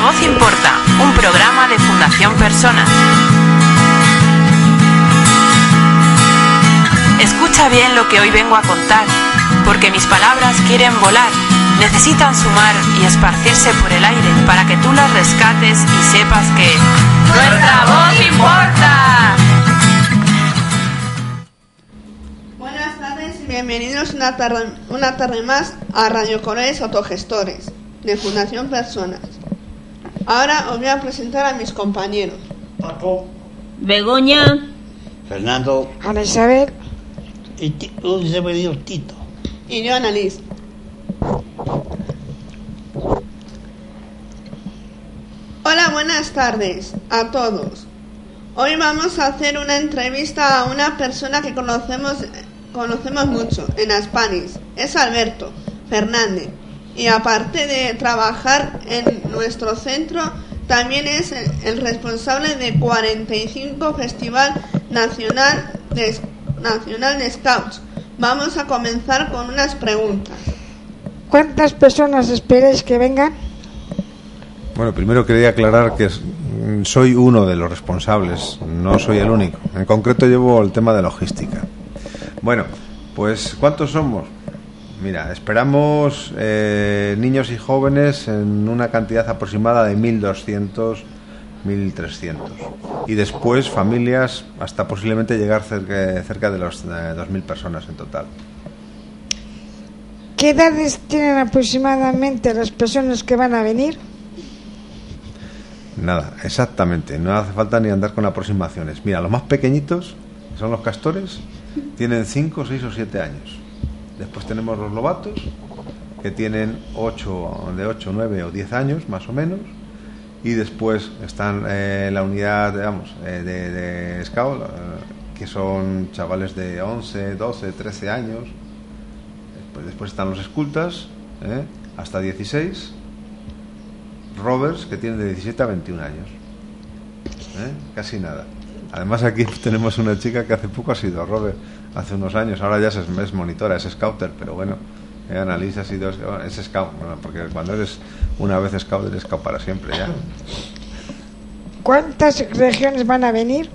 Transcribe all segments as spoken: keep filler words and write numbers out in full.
voz importa, un programa de Fundación Personas. Escucha bien lo que hoy vengo a contar, porque mis palabras quieren volar, necesitan sumar y esparcirse por el aire para que tú las rescates y sepas que ¡nuestra voz importa! Buenas tardes y bienvenidos una tarde, una tarde más a Radio Correos Autogestores de Fundación Personas. Ahora os voy a presentar a mis compañeros. Paco, Begoña, Fernando, Ana Isabel y ti- hoy se me dio Tito. Y yo, Annalise. Hola, buenas tardes a todos. Hoy vamos a hacer una entrevista a una persona que conocemos, conocemos mucho en Aspanis. Es Alberto Fernández. Y aparte de trabajar en nuestro centro, también es el, el responsable de cuarenta y cinco Festival Nacional de, Nacional de Scouts. Vamos a comenzar con unas preguntas. ¿Cuántas personas esperáis que vengan? Bueno, primero quería aclarar que es- soy uno de los responsables, no soy el único. En concreto llevo el tema de logística. Bueno, pues ¿cuántos somos? Mira, esperamos eh, niños y jóvenes en una cantidad aproximada de mil doscientos, mil trescientos. Y después familias hasta posiblemente llegar cerca, cerca de los eh, dos mil personas en total. ¿Qué edades tienen aproximadamente las personas que van a venir? Nada, exactamente, no hace falta ni andar con aproximaciones. Mira, los más pequeñitos, que son los castores, tienen cinco, seis o siete años. Después tenemos los lobatos, que tienen ocho, de ocho, nueve o diez años, más o menos. Y después están eh, la unidad, digamos, eh, de, de Scout, eh, que son chavales de once, doce, trece años. Después, después están los escultas, eh, hasta dieciséis. Rovers, que tienen de diecisiete a veintiún años. ¿Eh? Casi nada. Además aquí tenemos una chica que hace poco ha sido rover, hace unos años, ahora ya es, es monitora, es scouter, pero bueno, eh, Annalise ha sido, es scout, bueno, porque cuando eres una vez scout, eres scout para siempre ya. ¿Cuántas regiones van a venir?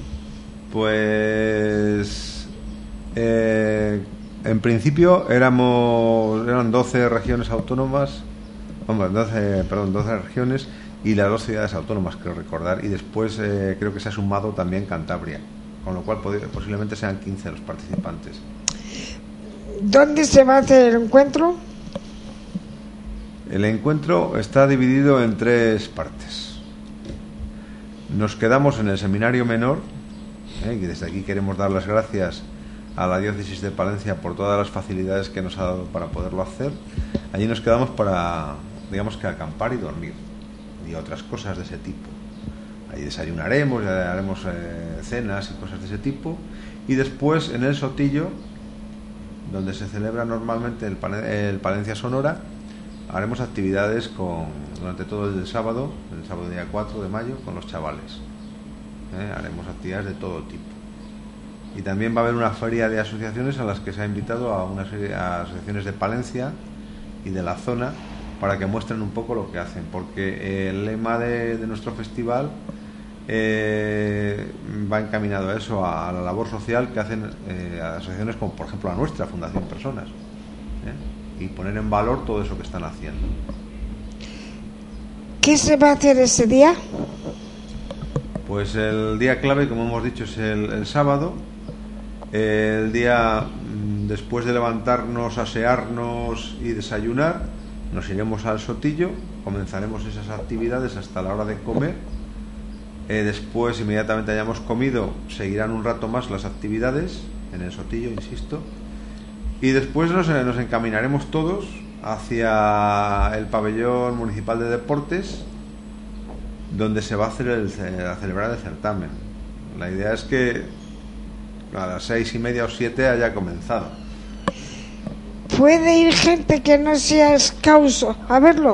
Pues eh, en principio éramos eran doce regiones autónomas, vamos, doce, perdón, doce regiones y las dos ciudades autónomas, creo recordar, y después eh, creo que se ha sumado también Cantabria, con lo cual pod- posiblemente sean quince los participantes. ¿Dónde se va a hacer el encuentro? El encuentro está dividido en tres partes. Nos quedamos en el seminario menor, eh, y desde aquí queremos dar las gracias a la diócesis de Palencia por todas las facilidades que nos ha dado para poderlo hacer. Allí nos quedamos para, digamos que acampar y dormir y otras cosas de ese tipo. Ahí desayunaremos, haremos eh, cenas y cosas de ese tipo, y después en el Sotillo, donde se celebra normalmente el, Pale- el Palencia Sonora, haremos actividades con, durante todo el sábado, el sábado día cuatro de mayo, con los chavales. ¿Eh? Haremos actividades de todo tipo. Y también va a haber una feria de asociaciones a las que se ha invitado a una serie de asociaciones de Palencia y de la zona para que muestren un poco lo que hacen, porque el lema de, de nuestro festival eh, va encaminado a eso, a, a la labor social que hacen eh, asociaciones como por ejemplo la nuestra, Fundación Personas, ¿eh? Y poner en valor todo eso que están haciendo. ¿Qué se va a hacer ese día? Pues el día clave, como hemos dicho, es el, el sábado. El día mm, después de levantarnos, asearnos y desayunar, nos iremos al Sotillo, comenzaremos esas actividades hasta la hora de comer. Eh, después, inmediatamente hayamos comido, seguirán un rato más las actividades en el Sotillo, insisto. Y después nos, eh, nos encaminaremos todos hacia el pabellón municipal de deportes, donde se va a hacer el, a celebrar el certamen. La idea es que a las seis y media o siete haya comenzado. ¿Puede ir gente que no sea scouts a verlo?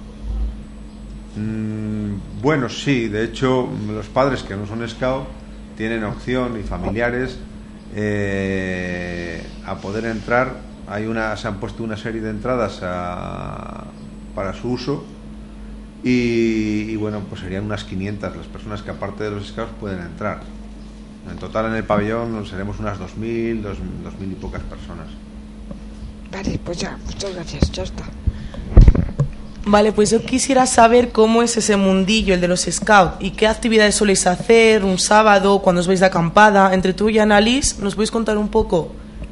Mm, bueno, sí, de hecho los padres que no son scout tienen opción, y familiares, eh, a poder entrar. Hay una, se han puesto una serie de entradas a, para su uso, y, y bueno, pues serían unas quinientas las personas que aparte de los scouts pueden entrar. En total en el pabellón seremos unas dos mil, dos mil y pocas personas. Vale, pues ya, muchas gracias, ya está. Vale, pues yo quisiera saber cómo es ese mundillo, el de los scouts, y qué actividades soléis hacer un sábado, cuando os vais de acampada. Entre tú y Annalise, ¿nos podéis contar un poco?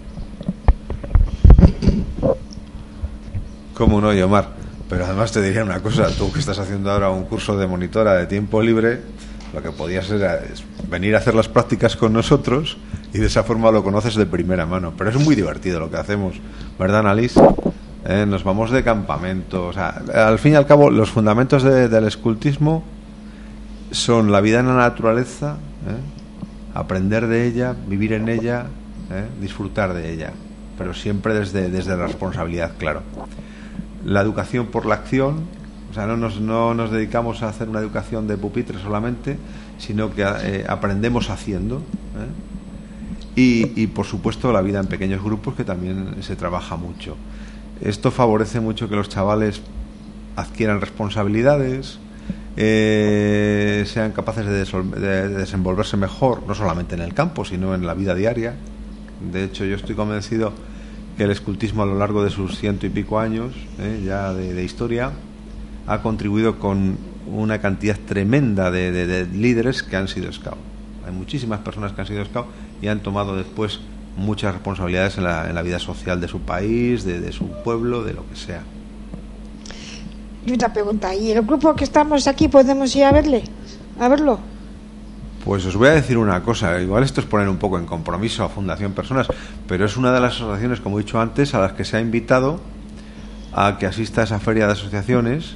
Cómo no, Yomar. Pero además te diría una cosa, tú que estás haciendo ahora un curso de monitora de tiempo libre, lo que podías era es venir a hacer las prácticas con nosotros y de esa forma lo conoces de primera mano. Pero es muy divertido lo que hacemos, ¿verdad, Annalise? Eh, nos vamos de campamento. O sea, al fin y al cabo, los fundamentos de, del escultismo son la vida en la naturaleza, ¿eh? Aprender de ella, vivir en ella, ¿eh? Disfrutar de ella, pero siempre desde, desde la responsabilidad, claro. La educación por la acción, o sea, no nos, no nos dedicamos a hacer una educación de pupitre solamente, sino que eh, aprendemos haciendo, ¿eh? y, y por supuesto la vida en pequeños grupos, que también se trabaja mucho. Esto favorece mucho que los chavales adquieran responsabilidades, eh, sean capaces de, desol- de, de desenvolverse mejor, no solamente en el campo, sino en la vida diaria. De hecho, yo estoy convencido que el escultismo a lo largo de sus ciento y pico años eh, ya de, de historia ha contribuido con una cantidad tremenda de, de, de líderes que han sido scout. Hay muchísimas personas que han sido scout y han tomado después muchas responsabilidades en la, en la vida social de su país, de, de su pueblo, de lo que sea. Y una pregunta, ¿y el grupo que estamos aquí podemos ir a verle? ¿A verlo? Pues os voy a decir una cosa, igual esto es poner un poco en compromiso a Fundación Personas, pero es una de las asociaciones, como he dicho antes, a las que se ha invitado a que asista a esa feria de asociaciones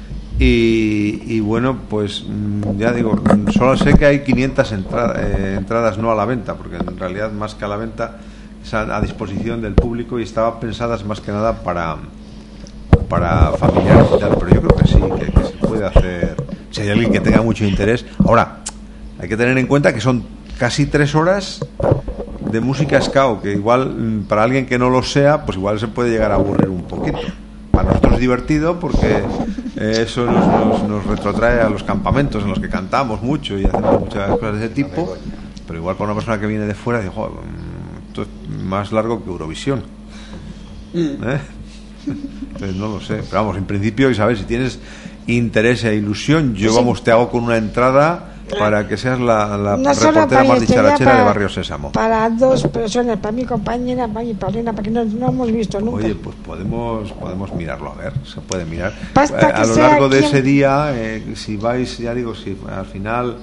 y, y bueno, pues ya digo, solo sé que hay quinientas entrada, eh, entradas no a la venta, porque en realidad más que a la venta es a, a disposición del público y estaban pensadas más que nada para, para familiares y tal, pero yo creo que sí, que, que se puede hacer, si hay alguien que tenga mucho interés. Ahora, hay que tener en cuenta que son casi tres horas de música scout, que igual para alguien que no lo sea, pues igual se puede llegar a aburrir un poquito. Para nosotros es divertido porque eh, eso nos, nos, nos retrotrae a los campamentos en los que cantamos mucho y hacemos muchas cosas de ese tipo, pero igual para una persona que viene de fuera dice, joder, esto es más largo que Eurovisión, ¿eh? Entonces no lo sé, pero vamos, en principio, Isabel, si tienes interés e ilusión, yo, vamos, te hago con una entrada para que seas la, la no reportera más dicharachera para, de Barrio Sésamo. Para dos personas, para mi compañera, para mi Paulina, para que no, no hemos visto nunca. Oye, pues podemos podemos mirarlo, a ver, se puede mirar. Basta Eh, a que lo sea largo de quien- ese día, eh, si vais, ya digo, si al final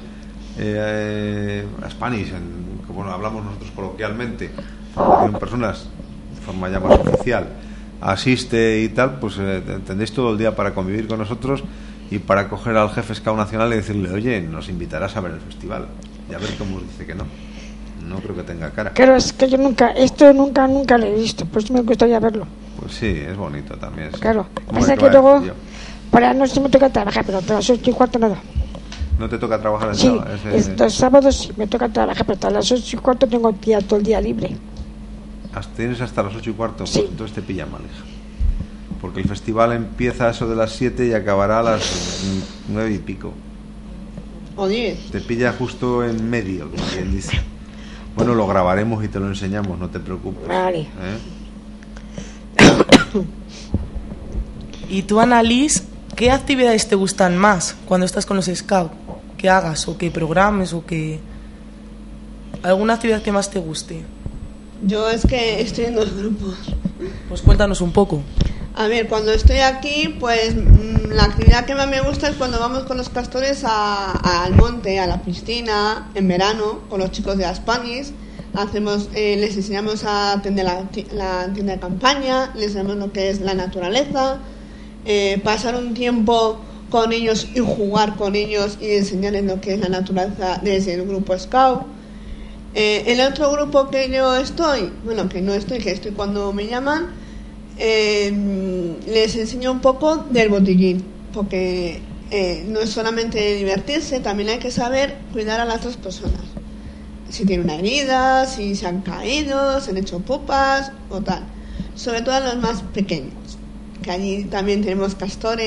eh, a Spanish, en, como hablamos nosotros coloquialmente, en personas de forma ya más oficial, asiste y tal, pues eh, tendréis todo el día para convivir con nosotros y para coger al jefe Scout Nacional y decirle, oye, nos invitarás a ver el festival. Y a ver cómo os dice que no. No creo que tenga cara. Claro, es que yo nunca, esto nunca, nunca lo he visto, pues me gustaría verlo. Pues sí, es bonito también. Sí. Claro, ¿Cómo pasa te que va a luego, decir yo? para no se me toca trabajar, pero a las ocho y cuarto nada. ¿No te toca trabajar el Sí, sábado? Ese- es- los sábados sí me toca trabajar, pero a las ocho y cuarto tengo el día, todo el día libre. hasta- ¿Tienes hasta las ocho y cuarto? Sí. Pues entonces te pilla mal, hija. Porque el festival empieza a eso de las siete y acabará a las mm, nueve y pico. O diez. Te pilla justo en medio, como quien dice. Bueno, lo grabaremos y te lo enseñamos, no te preocupes. Vale. ¿Eh? Y tú, Annalise, ¿qué actividades te gustan más cuando estás con los scouts? ¿Qué hagas o qué programes o qué... ¿Alguna actividad que más te guste? Yo es que estoy en dos grupos. Pues cuéntanos un poco. A ver, cuando estoy aquí, pues mm, la actividad que más me gusta es cuando vamos con los castores a- a- al monte, a la piscina, en verano, con los chicos de Aspanis. Hacemos, eh, les enseñamos a atender la, ti- la tienda de campaña, les enseñamos lo que es la naturaleza, eh, pasar un tiempo con ellos y jugar con ellos y enseñarles lo que es la naturaleza desde el grupo Scout. Eh, el otro grupo que yo estoy, bueno, que no estoy, que estoy cuando me llaman, eh, les enseño un poco del botiquín, porque eh, no es solamente divertirse, también hay que saber cuidar a las otras personas. Si tienen una herida, si se han caído, se han hecho pupas o tal. Sobre todo a los más pequeños, que allí también tenemos castores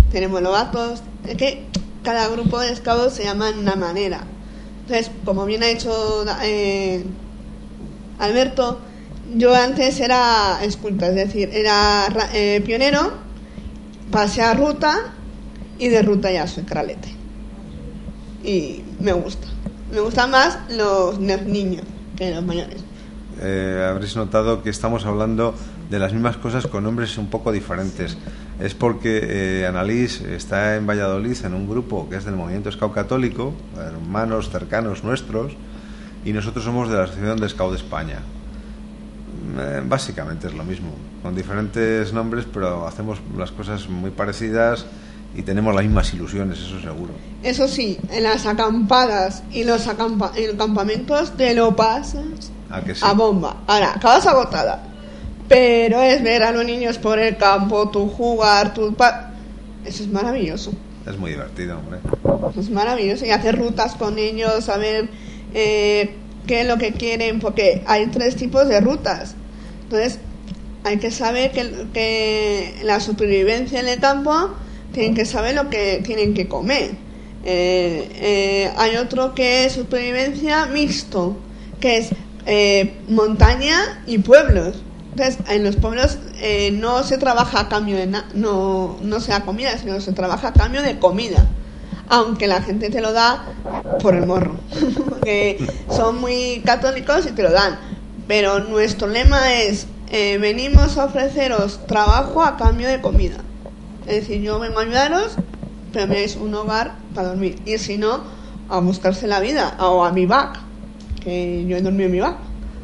tenemos novatos, es que cada grupo de scouts se llama de una manera. Entonces, como bien ha dicho eh, Alberto, yo antes era esculta, es decir, era eh, pionero, pasé a ruta y de ruta ya soy cralete. Y me gusta. Me gustan más los niños que los mayores. Eh, habréis notado que estamos hablando de las mismas cosas con nombres un poco diferentes. Es porque eh, Annalise está en Valladolid en un grupo que es del Movimiento Scout Católico, hermanos cercanos nuestros, y nosotros somos de la Asociación de Scout de España. Eh, básicamente es lo mismo, con diferentes nombres, pero hacemos las cosas muy parecidas y tenemos las mismas ilusiones, eso seguro. Eso sí, en las acampadas y los acampa en campamentos te lo pasas ¿A que sí? a bomba. Ahora, acabas agotada, pero es ver a los niños por el campo, tú jugar, tú pa eso es maravilloso. Es muy divertido, hombre. Es maravilloso, y hacer rutas con ellos, saber eh, qué es lo que quieren, porque hay tres tipos de rutas. Entonces, hay que saber que, que la supervivencia en el campo tienen que saber lo que tienen que comer. Eh, eh, hay otro que es supervivencia mixto, que es eh, montaña y pueblos. Entonces, en los pueblos eh, no se trabaja a cambio de na no, no se da comida, sino se trabaja a cambio de comida, aunque la gente te lo da por el morro, porque son muy católicos y te lo dan. Pero nuestro lema es, eh, venimos a ofreceros trabajo a cambio de comida. Es decir, yo vengo a ayudaros, pero me dais un hogar para dormir. Y si no, a buscarse la vida, o a mi back, que yo he dormido en mi back.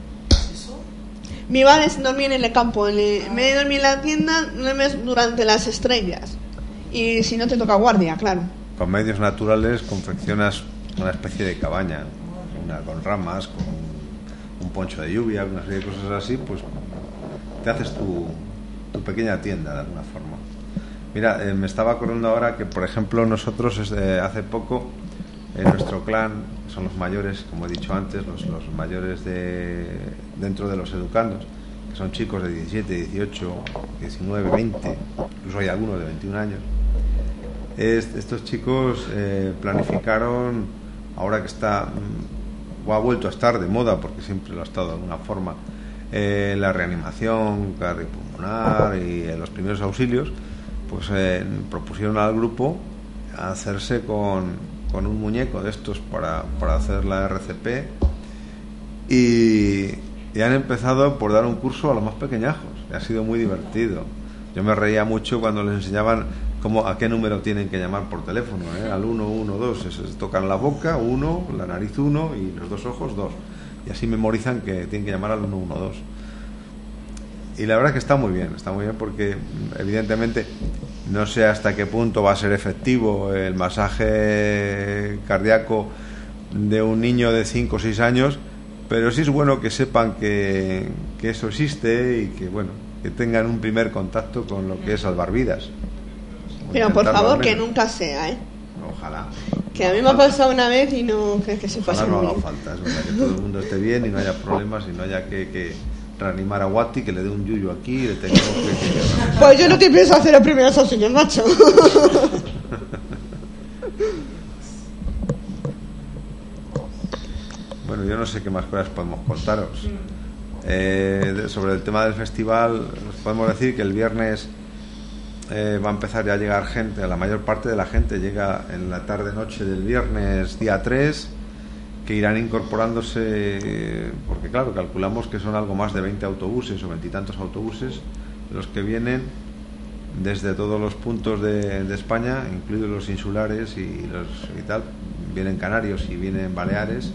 Mi back es dormir en el campo. En el, me he dormido en la tienda durante las estrellas. Y si no te toca guardia, claro. Con medios naturales confeccionas una especie de cabaña, una con ramas, con un poncho de lluvia, una serie de cosas así, pues te haces tu, tu pequeña tienda de alguna forma. Mira, eh, me estaba acordando ahora que, por ejemplo, nosotros eh, hace poco, en nuestro clan, son los mayores, como he dicho antes, los, los mayores de dentro de los educandos, que son chicos de diecisiete, dieciocho, diecinueve, veinte, incluso hay algunos de veintiún años. Es, estos chicos eh, planificaron, ahora que está, o ha vuelto a estar de moda, porque siempre lo ha estado de alguna forma, eh, la reanimación cardiopulmonar y eh, los primeros auxilios, pues eh, propusieron al grupo hacerse con, con un muñeco de estos para, para hacer la R C P, y, y han empezado por dar un curso a los más pequeñajos, y ha sido muy divertido. Yo me reía mucho cuando les enseñaban cómo, a qué número tienen que llamar por teléfono, ¿eh? Al uno, uno, dos, se tocan la boca, uno, la nariz uno y los dos ojos dos, y así memorizan que tienen que llamar al uno, uno, dos. Y la verdad es que está muy bien, está muy bien porque evidentemente no sé hasta qué punto va a ser efectivo el masaje cardíaco de un niño de cinco o seis años, pero sí es bueno que sepan que, que eso existe y que, bueno, que tengan un primer contacto con lo que es salvar vidas. Pero por favor que nunca sea, ¿eh? Ojalá. Que a mí me ha pasado una vez y no creo que se Ojalá pase no muy haga bien. falta, es verdad, que todo el mundo esté bien y no haya problemas y no haya que... que reanimar a Wati, que le dé un yuyu aquí y le tengamos que, que... Pues yo lo que pienso hacer el primero es señor macho. Bueno, yo no sé qué más cosas podemos contaros. Eh, de, sobre el tema del festival, os podemos decir que el viernes eh, va a empezar ya a llegar gente, la mayor parte de la gente llega en la tarde-noche del viernes día tres, que irán incorporándose, porque claro, calculamos que son algo más de veinte autobuses o veintitantos autobuses los que vienen desde todos los puntos de, de España, incluidos los insulares y, los, y tal. Vienen canarios y vienen baleares,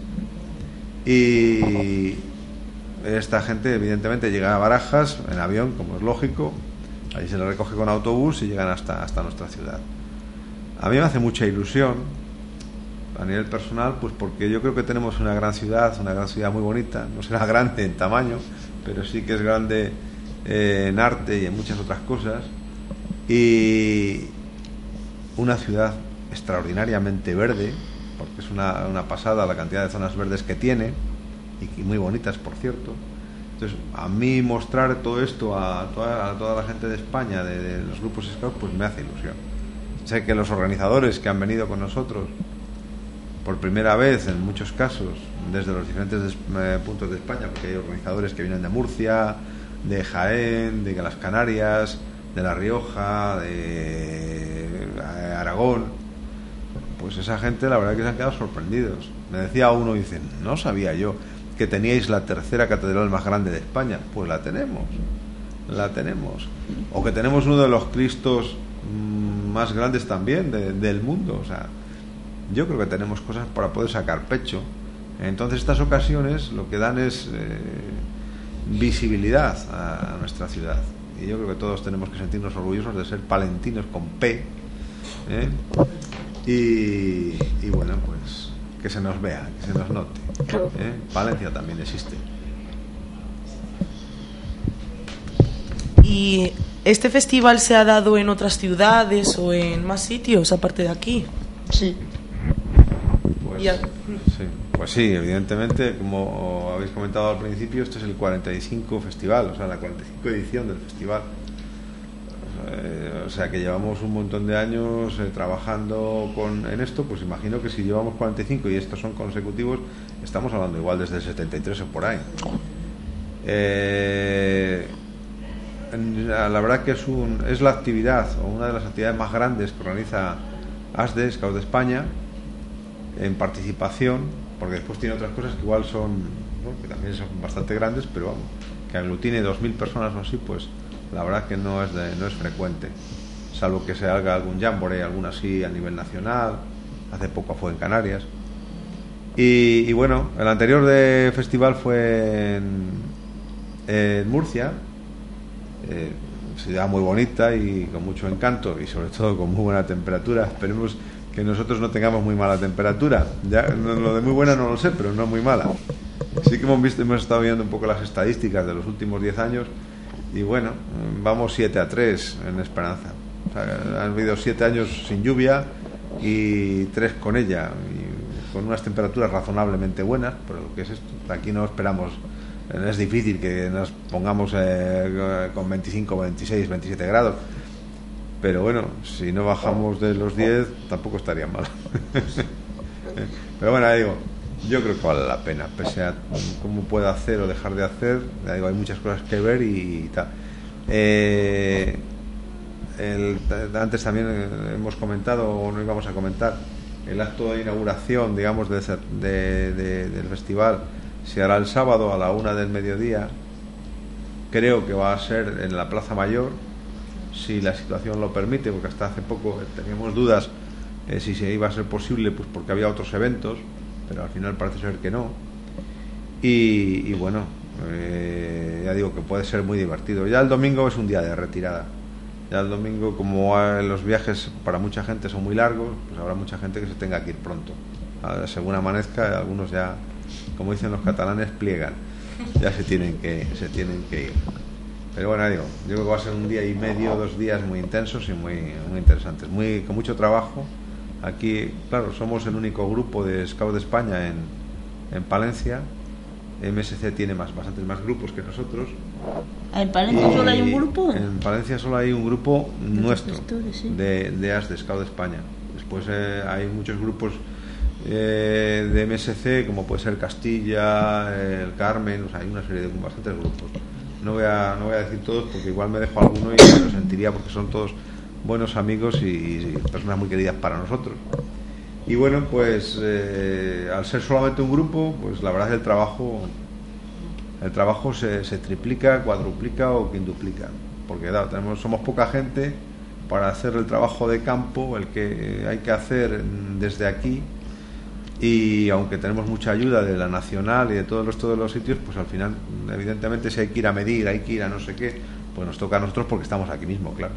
y esta gente evidentemente llega a Barajas en avión, como es lógico, ahí se les recoge con autobús y llegan hasta, hasta nuestra ciudad. A mí me hace mucha ilusión a nivel personal, pues porque yo creo que tenemos una gran ciudad, una gran ciudad muy bonita. No será grande en tamaño, pero sí que es grande eh, en arte y en muchas otras cosas, y una ciudad extraordinariamente verde, porque es una, una pasada la cantidad de zonas verdes que tiene, y, y muy bonitas, por cierto. Entonces, a mí mostrar todo esto a toda, a toda la gente de España, de, de los grupos scouts, pues me hace ilusión. sé que los organizadores que han venido con nosotros por primera vez, en muchos casos, desde los diferentes des, eh, puntos de España, porque hay organizadores que vienen de Murcia, de Jaén, de las Canarias, de La Rioja, de Aragón, pues esa gente la verdad que se han quedado sorprendidos. Me decía uno, dice, no sabía yo que teníais la tercera catedral más grande de España. Pues la tenemos, la tenemos. O que tenemos uno de los Cristos mmm, más grandes también de, del mundo. O sea, yo creo que tenemos cosas para poder sacar pecho. Entonces estas ocasiones lo que dan es eh, visibilidad a, a nuestra ciudad. Y yo creo que todos tenemos que sentirnos orgullosos de ser palentinos con P, ¿eh? y, y bueno, pues que se nos vea, que se nos note, ¿eh? Palencia también existe. ¿Y este festival se ha dado en otras ciudades o en más sitios aparte de aquí? Sí. Pues, Ya. sí, pues sí, evidentemente, como habéis comentado al principio, este es el cuarenta y cinco festival, o sea, la cuarenta y cinco edición del festival. Eh, o sea, que llevamos un montón de años eh, trabajando con, en esto, pues imagino que si llevamos cuarenta y cinco y estos son consecutivos, estamos hablando igual desde el setenta y tres o por ahí. Eh, la verdad que es, un, es la actividad, o una de las actividades más grandes que organiza A S D E, Scouts de España, en participación, porque después tiene otras cosas que igual son, ¿no?, que también son bastante grandes, pero vamos, que aglutine dos mil personas o así, pues la verdad que no es de, no es frecuente, salvo que se haga algún jamboree, algún así a nivel nacional. Hace poco fue en Canarias. Y, y bueno, el anterior de festival fue en, en Murcia, eh, ciudad muy bonita y con mucho encanto y sobre todo con muy buena temperatura. Esperemos que nosotros no tengamos muy mala temperatura. Ya, no, lo de muy buena no lo sé, pero no muy mala. Sí que hemos visto, hemos estado viendo un poco las estadísticas de los últimos diez años y bueno, vamos siete a tres en Esperanza. O sea, han habido siete años sin lluvia y tres con ella, y con unas temperaturas razonablemente buenas, pero lo que es esto, aquí no esperamos, es difícil que nos pongamos eh, con veinticinco, veintiséis, veintisiete grados. Pero bueno, si no bajamos de los diez, tampoco estaría mal. Pero bueno, ya digo, yo creo que vale la pena, pese a cómo pueda hacer o dejar de hacer. Ya digo, hay muchas cosas que ver y, y tal. Eh, el, antes también hemos comentado, o no íbamos a comentar, el acto de inauguración, digamos, de, de, de, del festival se hará el sábado a la una del mediodía. Creo que va a ser en la Plaza Mayor, si la situación lo permite, porque hasta hace poco teníamos dudas eh, si se iba a ser posible, pues porque había otros eventos, pero al final parece ser que no. Y, y bueno, eh, ya digo que puede ser muy divertido. Ya el domingo es un día de retirada. Ya el domingo, como los viajes para mucha gente son muy largos, pues habrá mucha gente que se tenga que ir pronto. Ahora, según amanezca, algunos ya, como dicen los catalanes, pliegan. Ya se tienen que, se tienen que ir. Pero bueno, digo, yo creo que va a ser un día y medio, dos días muy intensos y muy, muy interesantes, muy, con mucho trabajo. Aquí, claro, somos el único grupo de Scouts de España en, en Palencia. M S C tiene más, bastantes más grupos que nosotros. ¿En Palencia Y solo hay un grupo? En Palencia solo hay un grupo nuestro, pastores, sí. de, de A S D E, Scouts de España. Después eh, hay muchos grupos eh, de M S C, como puede ser Castilla, eh, el Carmen, o sea, hay una serie de bastantes grupos. No voy a, no voy a decir todos porque igual me dejo alguno y me lo sentiría, porque son todos buenos amigos y, y personas muy queridas para nosotros. Y bueno, pues eh, al ser solamente un grupo, pues la verdad es que el trabajo el trabajo se, se triplica, cuadruplica o quintuplica, porque claro, tenemos, somos poca gente para hacer el trabajo de campo, el que hay que hacer desde aquí. Y aunque tenemos mucha ayuda de la nacional y de todo el resto de los sitios, pues al final, evidentemente, si hay que ir a medir, hay que ir a no sé qué, pues nos toca a nosotros porque estamos aquí mismo, claro.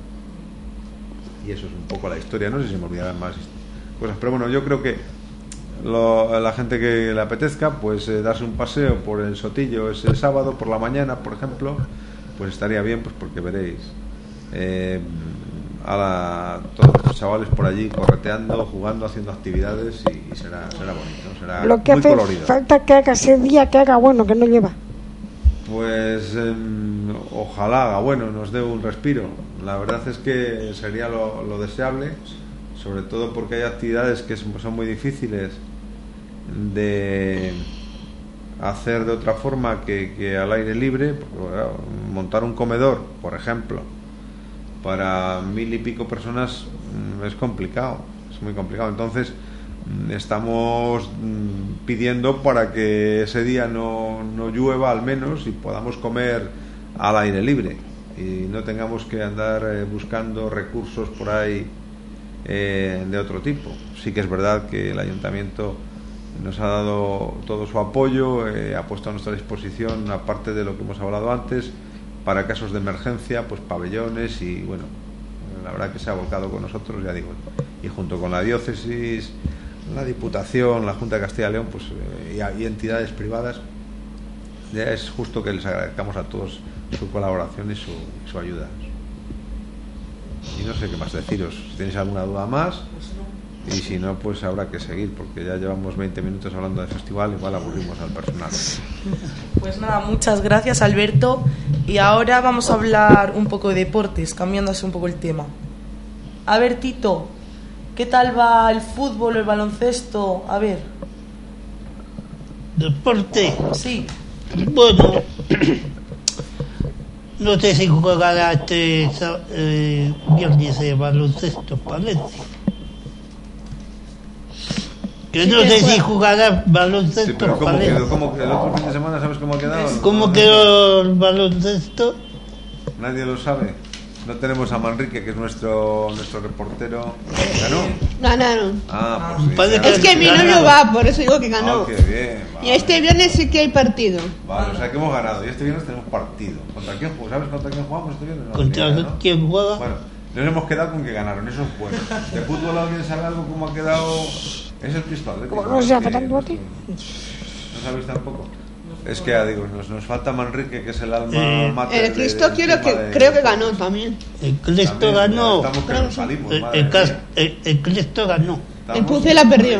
Y eso es un poco la historia. No sé si se me olvidarán más cosas, pero bueno, yo creo que lo, a la gente que le apetezca, pues eh, darse un paseo por el Sotillo ese sábado por la mañana, por ejemplo, pues estaría bien, pues porque veréis eh, a la, todos los chavales por allí correteando, jugando, haciendo actividades y, y será, será bonito, será Lo que muy hace colorido. falta que haga ese día, que haga bueno, que no lleva. Pues eh, ojalá haga bueno, nos dé un respiro. La verdad es que sería lo, lo deseable, sobre todo porque hay actividades que son muy difíciles de hacer de otra forma que, que al aire libre. Montar un comedor, por ejemplo, para mil y pico personas es complicado, es muy complicado. Entonces estamos pidiendo para que ese día no, no llueva al menos y podamos comer al aire libre y no tengamos que andar eh, buscando recursos por ahí eh, de otro tipo. Sí que es verdad que el ayuntamiento nos ha dado todo su apoyo, eh, ha puesto a nuestra disposición, aparte de lo que hemos hablado antes, para casos de emergencia, pues pabellones, y bueno, la verdad que se ha volcado con nosotros, ya digo, y junto con la diócesis, la Diputación, la Junta de Castilla y León, pues eh, y, y entidades privadas, ya es justo que les agradezcamos a todos su colaboración y su, y su ayuda. Y no sé qué más deciros, si tenéis alguna duda más, y si no, pues habrá que seguir, porque ya llevamos veinte minutos hablando de festival, igual aburrimos al personal. Pues nada, muchas gracias, Alberto. Y ahora vamos a hablar un poco de deportes, cambiándose un poco el tema. A ver, Tito, ¿qué tal va el fútbol, el baloncesto? A ver. ¿Deporte? Sí. Bueno, no sé si jugará este eh, viernes de baloncesto Palencia. Que no sé si jugará baloncesto. Sí, pero ¿cómo quedó? ¿Cómo quedó? El otro fin de semana, ¿sabes cómo ha quedado? ¿Cómo quedó el baloncesto? Nadie lo sabe. No tenemos a Manrique, que es nuestro nuestro reportero. ¿Ganó? Ganaron. Ah, pues sí. Parece que Es que mi ganaron. novio va, por eso digo que ganó. Ah, qué bien. Vale. Y este viernes sí que hay partido. Vale, o sea que hemos ganado. Y este viernes tenemos partido. ¿Contra quién jugamos? ¿Sabes contra quién jugamos este viernes? No, ¿Contra ni idea, ¿no? quién juega? Bueno, nos hemos quedado con que ganaron. Eso es bueno. ¿De fútbol alguien sabe algo cómo ha quedado? Es el Cristo Atlético. ¿Cómo se llama Que- tanto a ti? ¿No sabéis tampoco? Es que ya digo, nos, nos falta Manrique, que es el alma Eh, mater El Cristo del quiero tema que, de- creo que ganó también. El Cristo También, ganó. Estamos que nos salimos, El, madre el, cas- mía. el- el Cristo ganó. Estamos- El Pucela perdió.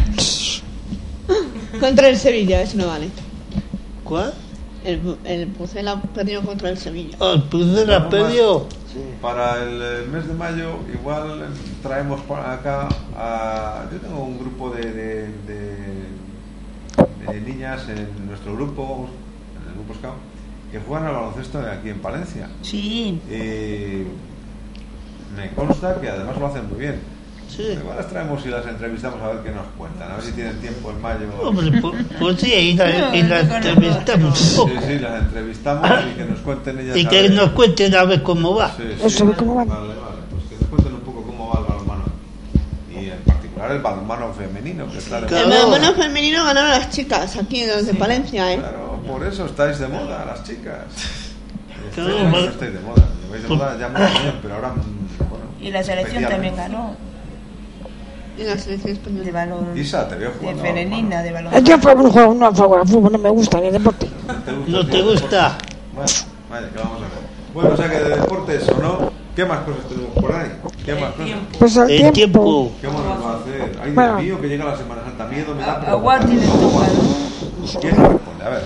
Contra el Sevilla, eso no vale. ¿Cuál? El, el Pucela perdió contra el Sevilla. Oh, el Pucela Estamos perdió. Para el eh, mes de mayo igual eh, traemos para acá a... Yo tengo un grupo de, de, de, de niñas en nuestro grupo, en el grupo Scout, que juegan al baloncesto aquí en Palencia. Sí. Y me consta que además lo hacen muy bien. Sí. Igual las traemos y las entrevistamos a ver qué nos cuentan, a ver si tienen tiempo en mayo. Hombre, pues, pues sí, y la, y la entrevistamos un Sí, poco. sí, las entrevistamos y que nos cuenten ellas. Y a que ver. nos cuenten a ver cómo va. Sí, Eso, sí. ¿cómo van? Vale, vale, pues que nos cuenten un poco cómo va el balonmano. Y en particular el balonmano femenino, que está de Claro. El moda. balonmano femenino ganaron las chicas aquí, los de Palencia, ¿eh? Claro, por eso estáis de moda, las chicas. Claro, Estáis, vale. no estáis de moda, lleváis de moda ya mucho tiempo, pero ahora, mm, bueno. Y la selección también especialmente. ganó. Y la selección española. De balón. Isa, te veo De jugando. femenina, de balón. Yo no juego, no juego al fútbol, no me gusta ni el deporte. ¿No te gusta? Bueno, vaya, ¿qué vamos a hacer? Bueno, o sea que de deportes o no, ¿qué más cosas tenemos por ahí? ¿Qué más cosas? Pues el, El tiempo. tiempo. ¿Qué vamos a hacer? Ay, Bueno. Dios mío, que llega la Semana Santa. Miedo me da. A- pero- a Guardi le toca, ¿no? ¿Quién nos responde? A ver.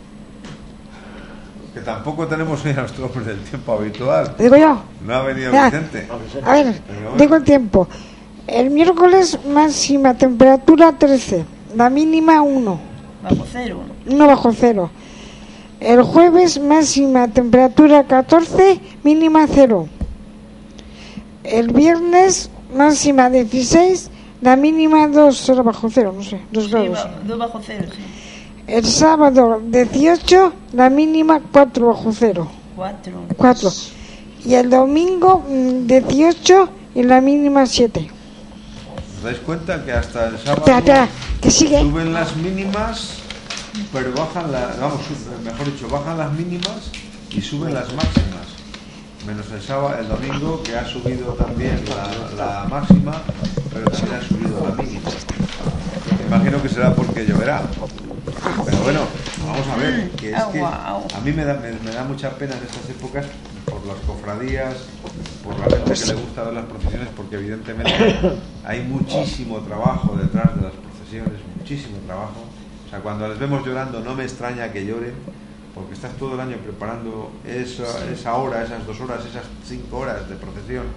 Que tampoco tenemos hoy a nuestro hombre del tiempo habitual. Digo yo. No ha venido Mira, Vicente. a ver, digo el tiempo. El miércoles máxima temperatura trece, la mínima uno, Bajo cero. uno bajo cero. El jueves máxima temperatura catorce, mínima cero. El viernes máxima dieciséis, la mínima dos, cero bajo cero, no sé, dos Sí, grados. ba- dos bajo cero, sí. El sábado dieciocho, la mínima cuatro bajo cero, Cuatro. cuatro. Y el domingo mm, dieciocho y la mínima siete. ¿Os dais cuenta que hasta el sábado Espera, espera, que sigue. suben las mínimas, pero bajan las, vamos, sub- mejor dicho, bajan las mínimas y suben las máximas? Menos el sábado, el domingo, que ha subido también la, la máxima, pero también ha subido la mínima. Me imagino que será porque lloverá. Pero bueno, vamos a ver, que es que Agua, a mí me da, me, me da mucha pena en estas épocas por las cofradías, por la gente que le gusta ver las procesiones, porque evidentemente hay muchísimo trabajo detrás de las procesiones, muchísimo trabajo. O sea, cuando les vemos llorando no me extraña que lloren, porque estás todo el año preparando esa, esa hora, esas dos horas, esas cinco horas de procesión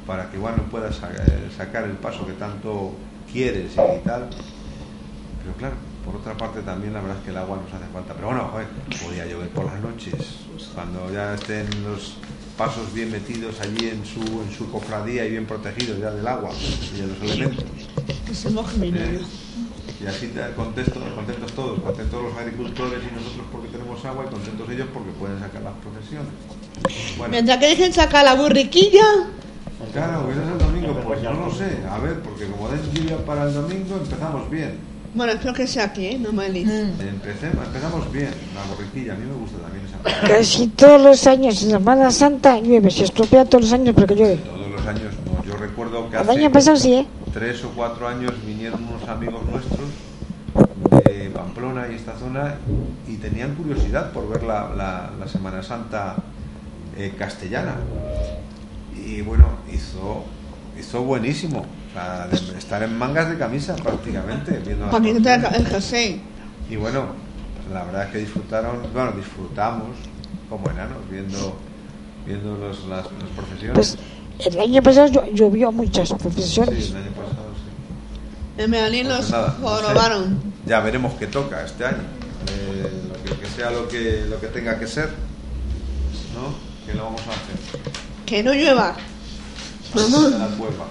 para que igual no puedas sacar el paso que tanto quieres y tal. Pero claro, por otra parte también la verdad es que el agua nos hace falta. Pero bueno, joder, podía llover por las noches, cuando ya estén los pasos bien metidos allí en su en su cofradía y bien protegidos ya del agua y de los elementos. Que se moje mi novio. Y así te, contentos, contentos todos, contentos los agricultores y nosotros porque tenemos agua, y contentos ellos porque pueden sacar las procesiones. Bueno, Mientras que dejen sacar la burriquilla. claro, hoy es el domingo, pues no lo sé, a ver, porque como den lluvia para el domingo empezamos bien. Bueno, espero que sea aquí, ¿eh? No me líes. Empecemos, empezamos bien, la borriquilla, a mí me gusta también esa cosa. Casi todos los años en Semana Santa llueve, se estropea todos los años porque llueve. Todos los años no, yo recuerdo que El año hace pasado sí, ¿eh? tres o cuatro años vinieron unos amigos nuestros de Pamplona y esta zona y tenían curiosidad por ver la, la, la Semana Santa eh, castellana, y bueno, hizo hizo buenísimo, o sea, de estar en mangas de camisa prácticamente viendo las Aquí está procesiones. el jersey. Y bueno, la verdad es que disfrutaron, bueno, disfrutamos como enanos viendo viendo los, las, las procesiones. Pues el año pasado llo- llovió muchas Sí, profesiones. el año pasado sí. En Medellín Pues los nada, no sé. jorobaron. Ya veremos qué toca este año. Eh, lo que, que sea lo que lo que tenga que ser, ¿no? ¿Qué lo vamos a hacer? Que no llueva. Vamos a la cueva.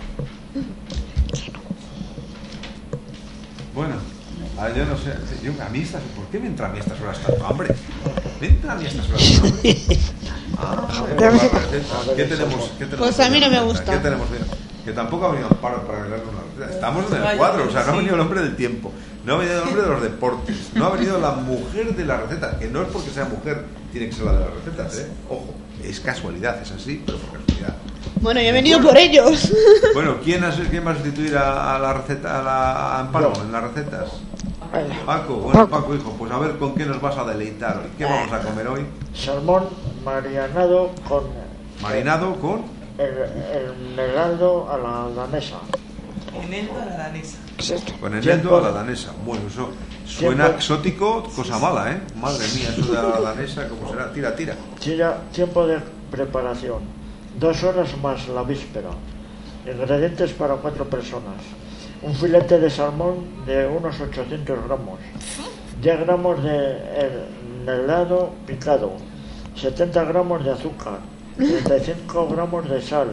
Bueno, ah, yo no sé. Yo, a mí estas, ¿por qué me entra a mí estas horas tanto hambre? Me entra a mí estas horas tanto hambre. Ah, Ya eh, ves que- la receta. ¿Qué tenemos? ¿Qué tenemos? Pues a mí no me ¿Qué gusta. ¿Qué tenemos? Que tampoco ha venido Amparo para hablar con una receta. Estamos en el cuadro, o sea, no ha venido el hombre del tiempo, no ha venido el hombre de los deportes, no ha venido la mujer de la receta, que no es porque sea mujer, tiene que ser la de las recetas, ¿eh? Ojo, es casualidad, es así, pero por casualidad. Bueno, yo he venido por ellos. Bueno, ¿quién, has- quién va a sustituir a, a la receta, a la a Amparo en las recetas? Paco, bueno, Paco, hijo, pues a ver con qué nos vas a deleitar hoy. ¿Qué vamos a comer hoy? Salmón marinado con Marinado con... el, el melado a la danesa. Eneldo a la danesa. ¿Qué es esto? Con Tiempo. eneldo a la danesa. Bueno, eso suena Tiempo. exótico, cosa mala, ¿eh? Madre mía, eso de la danesa, ¿cómo será? Tira, tira. Tira- tiempo de preparación. Dos horas más la víspera. Ingredientes para cuatro personas. Un filete de salmón de unos ochocientos gramos. diez gramos de melado picado. setenta gramos de azúcar. treinta y cinco gramos de sal.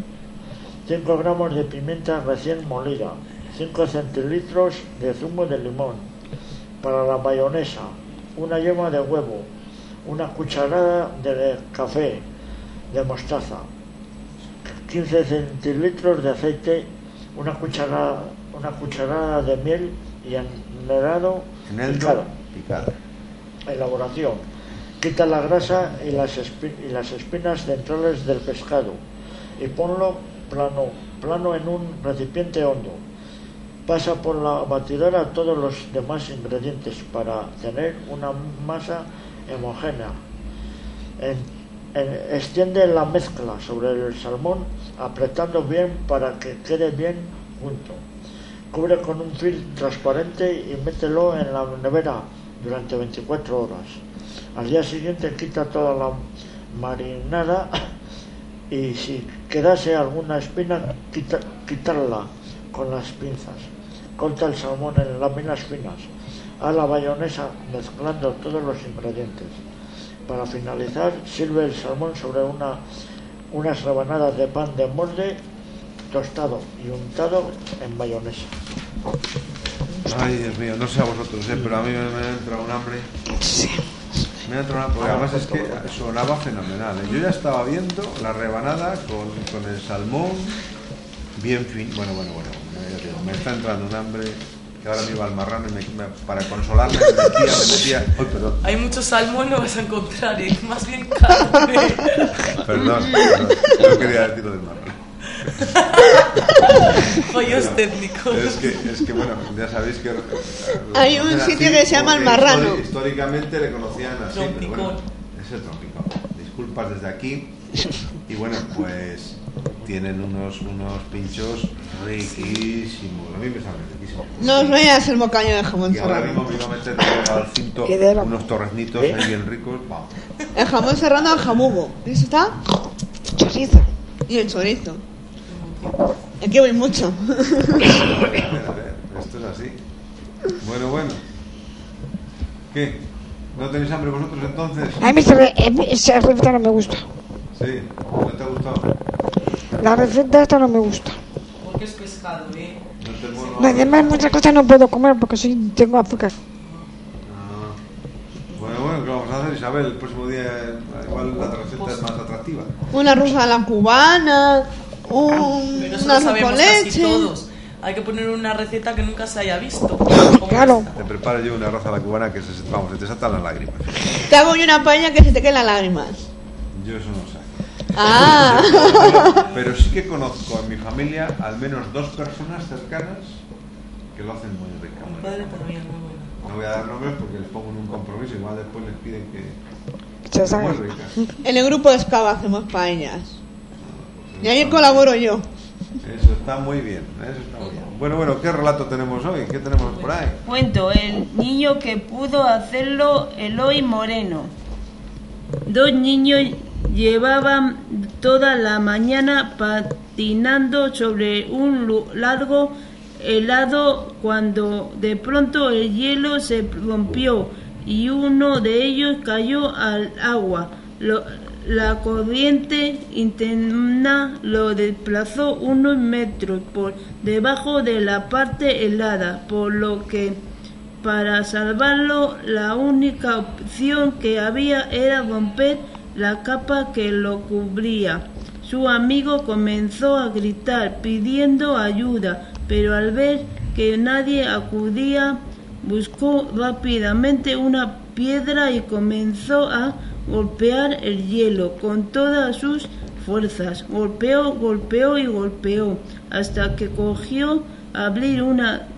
cinco gramos de pimienta recién molida. cinco centilitros de zumo de limón. Para la mayonesa, una yema de huevo. Una cucharada de café de mostaza. quince centilitros de aceite. Una cucharada, una cucharada de miel y enelado Eneldo picado. picado. Elaboración. Quita la grasa y las, espi- y las espinas centrales del pescado y ponlo plano, plano en un recipiente hondo. Pasa por la batidora todos los demás ingredientes para tener una masa homogénea. En- en- extiende la mezcla sobre el salmón apretando bien para que quede bien junto. Cubre con un film transparente y mételo en la nevera durante veinticuatro horas. Al día siguiente quita toda la marinada y si quedase alguna espina, quita- quitarla con las pinzas. Corta el salmón en láminas finas. Haz la mayonesa mezclando todos los ingredientes. Para finalizar, sirve el salmón sobre una, unas rebanadas de pan de molde tostado y untado en mayonesa. Ay, Dios mío, no sé a vosotros, ¿eh? Pero a mí me, me entra un hambre. Me ha entrado un hambre, porque además es que sonaba fenomenal, ¿eh? Yo ya estaba viendo la rebanada con, con el salmón bien fin. Bueno, bueno, bueno, me, me está entrando un hambre que ahora me iba al marrano y me, me- para consolarme me metía, me metía. Ay, perdón, Hay mucho salmón, no vas a encontrar, ¿eh? Más bien carne. perdón, perdón, no quería decirlo del marrano. Fallos Bueno, técnicos. Es que, es que, bueno, ya sabéis que... eh, lo Hay un conocen sitio así que se llama El porque Marrano. histori- Históricamente le conocían así, pero bueno, Trompicón. es el trompicón. Disculpas desde aquí. Y bueno, pues tienen unos, unos pinchos riquísimos. A mí me saben riquísimos. No os veas el bocaño de jamón Y ahora mismo serrano. me iba a meter al cinto ¿Qué de la- unos torreznitos ahí bien ricos. Vamos. El jamón serrano al jamugo. ¿Eso está? Chorizo. Y el chorizo. Es que voy mucho. A ver, a ver, esto es así. Bueno, bueno. ¿Qué? ¿No tenéis hambre vosotros entonces? A mí esa, re- esa receta no me gusta. Sí, ¿no te ha gustado? La receta esta no me gusta. Porque es pescado, ¿eh? No te mola. No, además muchas cosas no puedo comer porque soy, tengo azúcar. Ah. Bueno, bueno, ¿qué vamos a hacer, Isabel? El próximo día igual la receta es más atractiva. Una arroz a la cubana, un, Pero eso una lo arroz sabemos con casi leche. todos. Hay que poner una receta que nunca se haya visto. como Claro. esta. Te preparo yo una arroz a la cubana que se, vamos, se te saltan las lágrimas. Te hago yo una paella que se te queden las lágrimas. Yo eso no sé. Ah. Pero sí que conozco en mi familia al menos dos personas cercanas que lo hacen muy rico. Mi padre también, muy bueno. No voy a dar nombres porque les pongo en un compromiso, igual después les piden que Se muy sabe. ricas. En el grupo de Scava hacemos paellas. Y ahí colaboro yo. Eso está muy bien, eso está muy bien. Bueno, bueno, ¿qué relato tenemos hoy? ¿Qué tenemos por ahí? Cuento, el niño que pudo hacerlo, Eloy Moreno. Dos niños llevaban toda la mañana patinando sobre un lu- largo helado cuando de pronto el hielo se rompió y uno de ellos cayó al agua. Lo- la corriente interna lo desplazó unos metros por debajo de la parte helada, por lo que para salvarlo la única opción que había era romper la capa que lo cubría. Su amigo comenzó a gritar pidiendo ayuda, pero al ver que nadie acudía, buscó rápidamente una piedra y comenzó a golpear el hielo con todas sus fuerzas. Golpeó, golpeó y golpeó hasta que cogió abrir una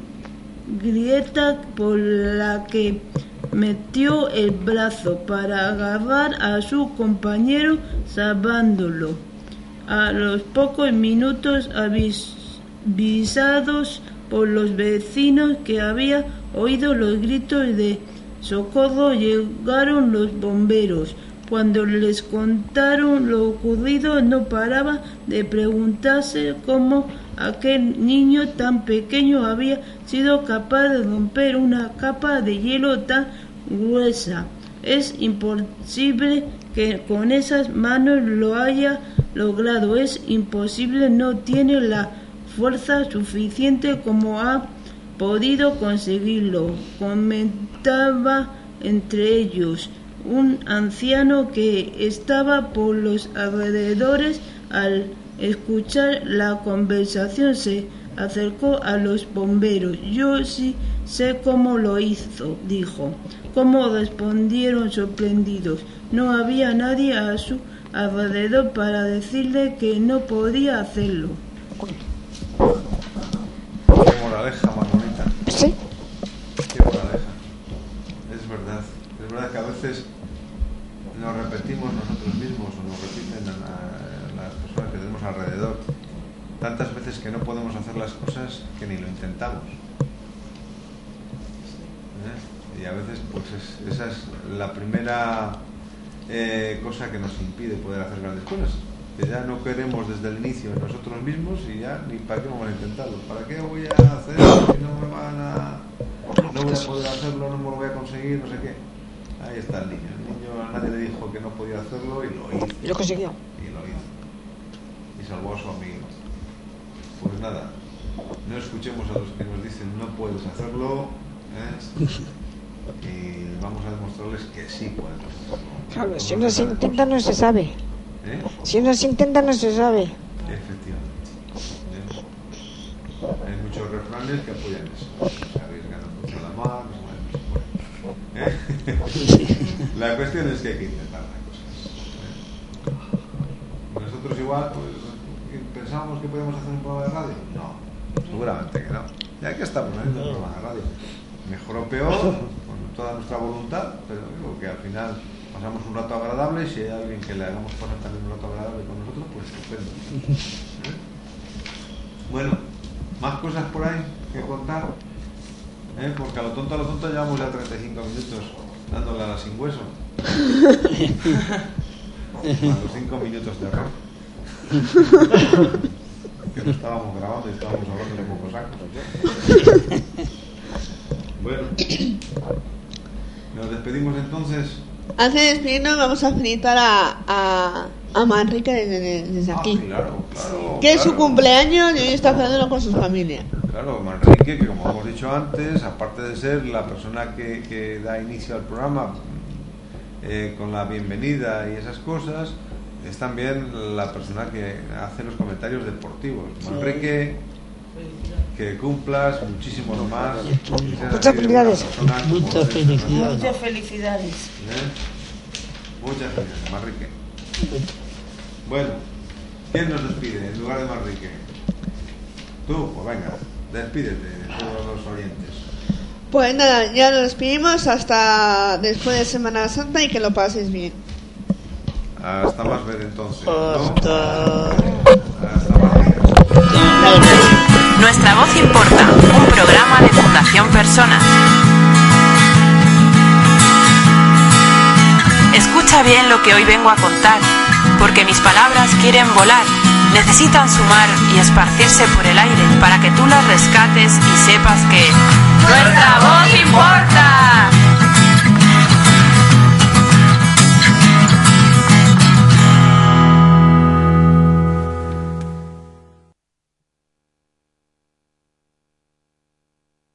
grieta por la que metió el brazo para agarrar a su compañero salvándolo. A los pocos minutos avis- avisados por los vecinos que había oído los gritos de socorro, llegaron los bomberos. Cuando les contaron lo ocurrido, no paraba de preguntarse cómo aquel niño tan pequeño había sido capaz de romper una capa de hielo tan gruesa. Es imposible que con esas manos lo haya logrado. Es imposible, no tiene la fuerza suficiente como ha podido conseguirlo, comentaba entre ellos un anciano que estaba por los alrededores. Al escuchar la conversación se acercó a los bomberos. Yo sí sé cómo lo hizo, dijo. ¿Cómo?, respondieron sorprendidos. No había nadie a su alrededor para decirle que no podía hacerlo. Qué moraleja más bonita. Sí. Qué moraleja. Es verdad. Es verdad que a veces nos repetimos nosotros mismos o nos repiten a la- las personas que tenemos alrededor tantas veces que no podemos hacer las cosas que ni lo intentamos. ¿Eh? Y a veces pues es- esa es la primera eh, cosa que nos impide poder hacer grandes cosas. Que ya no queremos desde el inicio nosotros mismos y ya ni para qué vamos a intentarlo. ¿Para qué voy a hacer si no me van a... no voy a poder hacerlo, no me lo voy a conseguir, no sé qué? Ahí está el niño. El niño a nadie le dijo que no podía hacerlo y lo hizo. Lo consiguió. Y lo hizo. Y salvó a su amigo. Pues nada, no escuchemos a los que nos dicen no puedes hacerlo, ¿eh? Y vamos a demostrarles que sí podemos hacerlo. Claro, si no se intenta no se sabe. ¿Eh? Si no se intenta no se sabe. Efectivamente. ¿Eh? Hay muchos refranes que apoyan eso. Se arriesgan a cruzar la mar, no se puede. ¿Eh? La cuestión es que hay que intentar las cosas. ¿Eh? Nosotros igual, pues, pensábamos que podíamos hacer un programa de radio. No, seguramente que no. Ya que estamos haciendo un programa de radio. Mejor o peor, con toda nuestra voluntad, pero digo que al final pasamos un rato agradable y si hay alguien que le hagamos pasar también un rato agradable con nosotros, pues estupendo. ¿Eh? Bueno, más cosas por ahí que contar, ¿eh? Porque a lo tonto a lo tonto llevamos ya treinta y cinco minutos dándole a la sin hueso. A los cinco minutos de error. que no estábamos grabando y estábamos hablando de pocos actos. Bueno, nos despedimos entonces. Antes de despedirnos vamos a felicitar a, a, a Manrique desde, desde aquí. Ah, claro, claro. Que es claro. su cumpleaños y hoy está celebrándolo con su familia. Claro, Manrique, que como hemos dicho antes, aparte de ser la persona que, que da inicio al programa eh, con la bienvenida y esas cosas, es también la persona que hace los comentarios deportivos. Manrique, que cumplas muchísimos más. Muchas felicidades. Muchas felicidades. Muchas felicidades. ¿Eh? Muchas felicidades, Manrique. Bueno, ¿quién nos despide en lugar de Manrique? Tú, pues venga, despídete de todos los oyentes. Pues nada, ya nos despedimos hasta después de Semana Santa y que lo paséis bien. Hasta más ver entonces, ¿no? Hasta... Hasta más ver. Nuestra voz importa, un programa de Fundación Personas. Escucha bien lo que hoy vengo a contar, porque mis palabras quieren volar, necesitan sumar y esparcirse por el aire para que tú las rescates y sepas que nuestra voz importa.